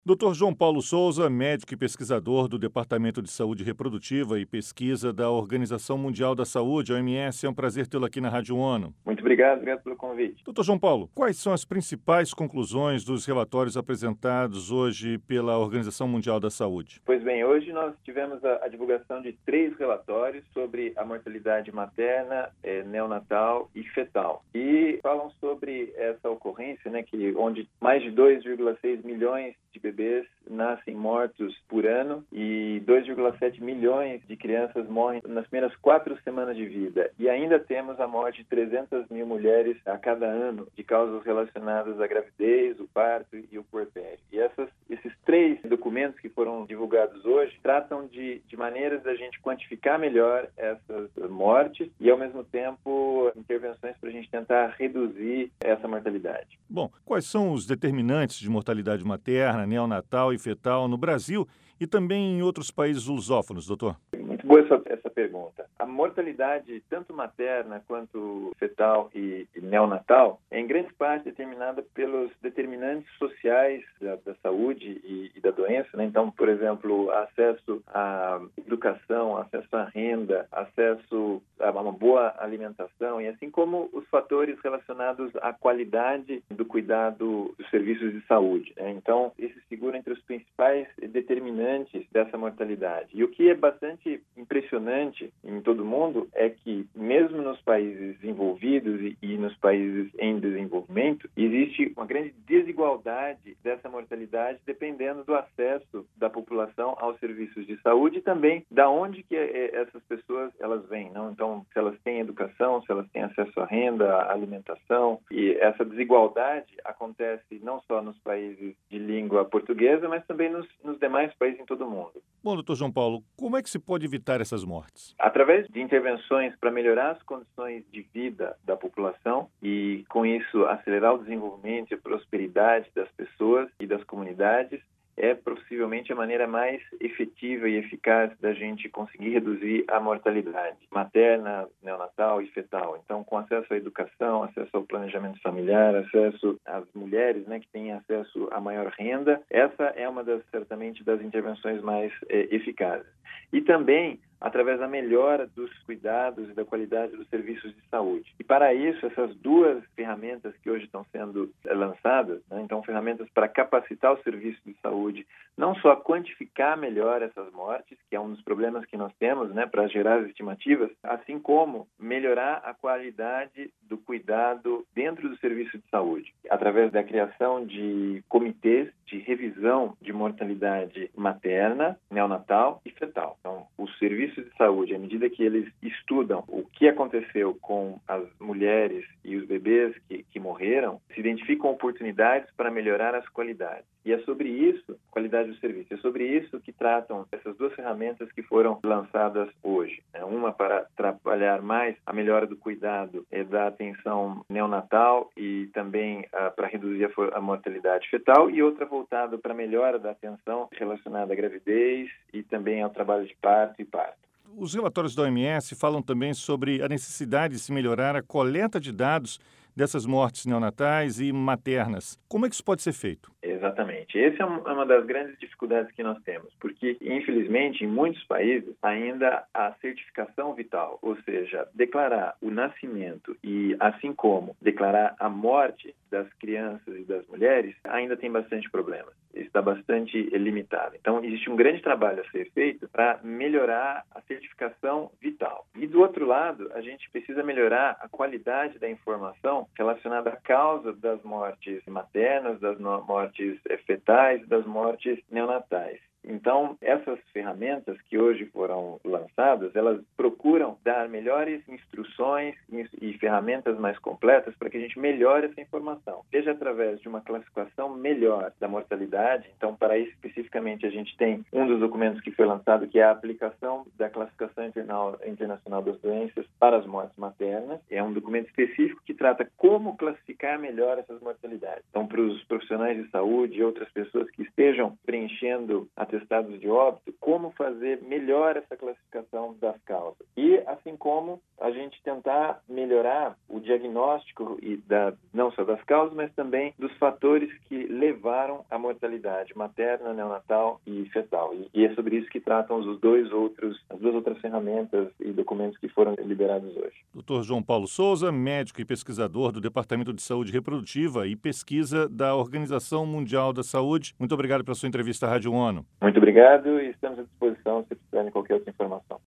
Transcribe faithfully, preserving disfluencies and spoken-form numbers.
doutor João Paulo Souza, médico e pesquisador do Departamento de Saúde Reprodutiva e Pesquisa da Organização Mundial da Saúde, O M S, é um prazer tê-lo aqui na Rádio ONU. Muito obrigado, obrigado pelo convite. doutor João Paulo, quais são as principais conclusões dos relatórios apresentados hoje pela Organização Mundial da Saúde? Pois bem, hoje nós tivemos a, a divulgação de três relatórios sobre a mortalidade materna, eh, neonatal e fetal. E falam sobre essa ocorrência, né, que, onde mais de dois vírgula seis milhões de bebês nascem mortos por ano e dois vírgula sete milhões de crianças morrem nas primeiras quatro semanas de vida. E ainda temos a morte de trezentas mil mulheres a cada ano de causas relacionadas à gravidez, o parto e o puerpério. E essas, esses três documentos que foram divulgados hoje tratam de, de maneiras da gente quantificar melhor essas mortes e, ao mesmo tempo, intervenções para a gente tentar reduzir essa mortalidade. Bom, quais são os determinantes de mortalidade materna, neonatal e fetal no Brasil e também em outros países lusófonos, doutor? Muito boa essa, essa pergunta. A mortalidade, tanto materna quanto fetal e, e neonatal, é em grande parte determinada pelos determinantes sociais da, da saúde e, e da doença, né? Então, por exemplo, acesso à educação, acesso à renda, acesso a uma boa alimentação e assim como os fatores relacionados à qualidade do cuidado dos serviços de saúde, né? Então, esses figuram entre os principais determinantes dessa mortalidade. E o que é bastante impressionante em todo o mundo é que, mesmo nos países desenvolvidos e, e nos países em desenvolvimento, existe uma grande desigualdade dessa mortalidade dependendo do acesso da população aos serviços de saúde e também da onde que essas pessoas elas vêm, não? Então, se elas têm educação, se elas têm acesso à renda, à alimentação, e essa desigualdade acontece não só nos países de língua portuguesa, mas também nos, nos demais países em todo o mundo. Bom, doutor João Paulo, como é que se pode evitar essas mortes? Através de intervenções para melhorar as condições de vida da população e, com isso, acelerar o desenvolvimento e a prosperidade das pessoas e das comunidades, é possivelmente a maneira mais efetiva e eficaz da gente conseguir reduzir a mortalidade materna, neonatal e fetal. Então, com acesso à educação, acesso ao planejamento familiar, acesso às mulheres, né, que têm acesso a maior renda, essa é uma das, certamente, das intervenções mais eh, eficazes. E também através da melhora dos cuidados e da qualidade dos serviços de saúde. E para isso, essas duas ferramentas que hoje estão sendo lançadas, né, então ferramentas para capacitar os serviços de saúde, não só quantificar melhor essas mortes, que é um dos problemas que nós temos, né, para gerar as estimativas, assim como melhorar a qualidade do cuidado dentro do serviço de saúde, através da criação de comitês de revisão de mortalidade materna, neonatal e fetal. Então, os serviços de saúde, à medida que eles estudam o que aconteceu com as mulheres e os bebês que, que morreram, se identificam oportunidades para melhorar as qualidades. E é sobre isso, qualidade do serviço, é sobre isso que tratam essas duas ferramentas que foram lançadas hoje. Uma para trabalhar mais a melhora do cuidado e da atenção neonatal e também ah, para reduzir a, a mortalidade fetal, e outra voltada para a melhora da atenção relacionada à gravidez e também ao trabalho de parto e parto. Os relatórios da O M S falam também sobre a necessidade de se melhorar a coleta de dados dessas mortes neonatais e maternas. Como é que isso pode ser feito? Exatamente. Essa é uma das grandes dificuldades que nós temos, porque, infelizmente, em muitos países, ainda a certificação vital, ou seja, declarar o nascimento e, assim como declarar a morte das crianças e das mulheres, ainda tem bastante problemas. Está bastante limitado. Então, existe um grande trabalho a ser feito para melhorar a certificação vital. E, do outro lado, a gente precisa melhorar a qualidade da informação relacionada à causa das mortes maternas, das mortes fetais, das mortes neonatais. Então, essas ferramentas que hoje foram lançadas, elas procuram dar melhores instruções e ferramentas mais completas para que a gente melhore essa informação, seja através de uma classificação melhor da mortalidade. Então, para isso, especificamente, a gente tem um dos documentos que foi lançado, que é a aplicação da classificação internacional das doenças para as mortes maternas. É um documento específico que trata como classificar melhor essas mortalidades. Então, para os profissionais de saúde e outras pessoas que estejam preenchendo a atestados de óbito, como fazer melhor essa classificação das causas. E, assim como a gente tentar melhorar o diagnóstico e da, não só das causas, mas também dos fatores que levaram à mortalidade materna, neonatal e fetal. E, e é sobre isso que tratam os dois outros, as duas outras ferramentas e documentos que foram liberados hoje. doutor João Paulo Souza, médico e pesquisador do Departamento de Saúde Reprodutiva e Pesquisa da Organização Mundial da Saúde. Muito obrigado pela sua entrevista à Rádio ONU. Muito obrigado e estamos à disposição se precisarem de qualquer outra informação.